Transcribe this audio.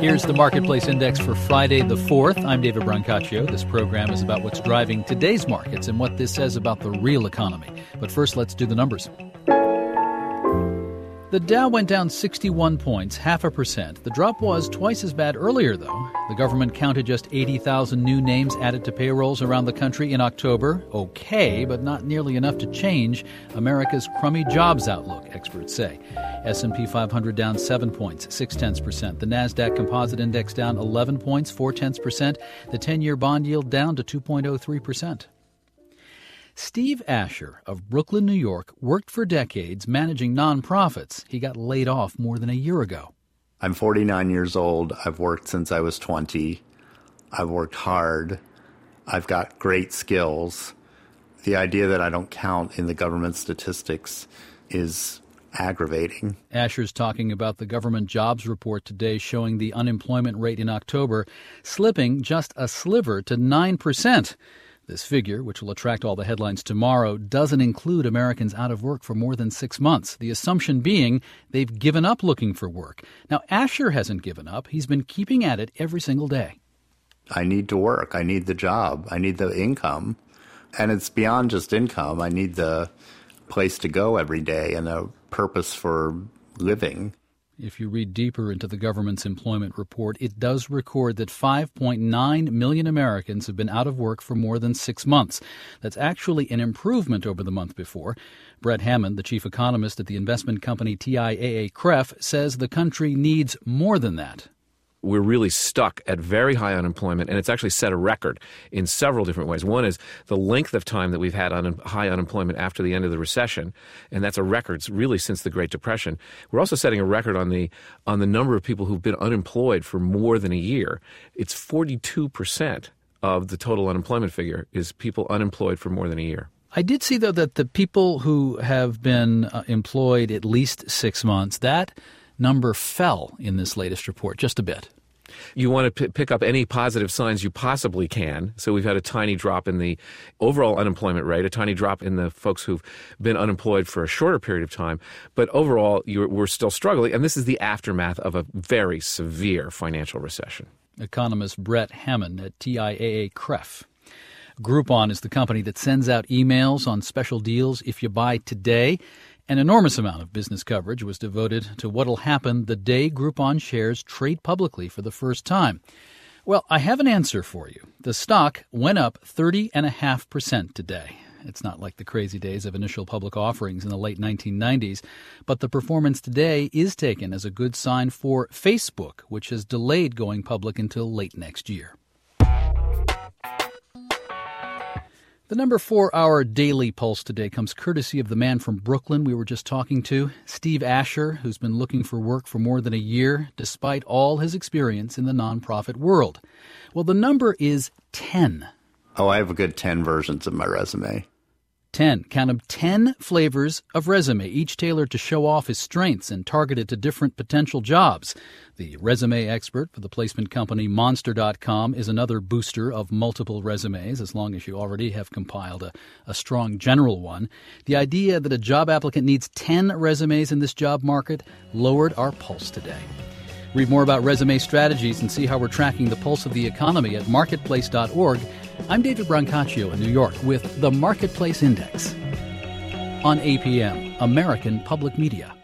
Here's the Marketplace Index for Friday the 4th. I'm David Brancaccio. This program is about what's driving today's markets and what this says about the real economy. But first, let's do the numbers. The Dow went down 61 points, 0.5%. The drop was twice as bad earlier, though. The government counted just 80,000 new names added to payrolls around the country in October. Okay, but not nearly enough to change America's crummy jobs outlook, experts say. S&P 500 down 7 points, 0.6%. The NASDAQ Composite Index down 11 points, 0.4%. The 10-year bond yield down to 2.03%. Steve Asher of Brooklyn, New York, worked for decades managing nonprofits. He got laid off more than a year ago. I'm 49 years old. I've worked since I was 20. I've worked hard. I've got great skills. The idea that I don't count in the government statistics is aggravating. Asher's talking about the government jobs report today showing the unemployment rate in October slipping just a sliver to 9%. This figure, which will attract all the headlines tomorrow, doesn't include Americans out of work for more than 6 months, the assumption being they've given up looking for work. Now, Asher hasn't given up. He's been keeping at it every single day. I need to work. I need the job. I need the income. And it's beyond just income. I need the place to go every day and a purpose for living. If you read deeper into the government's employment report, it does record that 5.9 million Americans have been out of work for more than 6 months. That's actually an improvement over the month before. Brett Hammond, the chief economist at the investment company TIAA-CREF, says the country needs more than that. We're really stuck at very high unemployment, and it's actually set a record in several different ways. One is the length of time that we've had high unemployment after the end of the recession, and that's a record really since the Great Depression. We're also setting a record on the number of people who've been unemployed for more than a year. It's 42% of the total unemployment figure is people unemployed for more than a year. I did see, though, that the people who have been employed at least 6 months, that number fell in this latest report just a bit. You want to pick up any positive signs you possibly can. So we've had a tiny drop in the overall unemployment rate, a tiny drop in the folks who've been unemployed for a shorter period of time. But overall, we're still struggling. And this is the aftermath of a very severe financial recession. Economist Brett Hammond at TIAA-CREF. Groupon is the company that sends out emails on special deals if you buy today. An enormous amount of business coverage was devoted to what'll happen the day Groupon shares trade publicly for the first time. Well, I have an answer for you. The stock went up 30.5% today. It's not like the crazy days of initial public offerings in the late 1990s, but the performance today is taken as a good sign for Facebook, which has delayed going public until late next year. The number 4-hour daily pulse today comes courtesy of the man from Brooklyn we were just talking to, Steve Asher, who's been looking for work for more than a year, despite all his experience in the nonprofit world. Well, the number is 10. Oh, I have a good 10 versions of my resume. 10. Count them, 10 flavors of resume, each tailored to show off his strengths and targeted to different potential jobs. The resume expert for the placement company Monster.com is another booster of multiple resumes, as long as you already have compiled a strong general one. The idea that a job applicant needs 10 resumes in this job market lowered our pulse today. Read more about resume strategies and see how we're tracking the pulse of the economy at marketplace.org. I'm David Brancaccio in New York with the Marketplace Index on APM, American Public Media.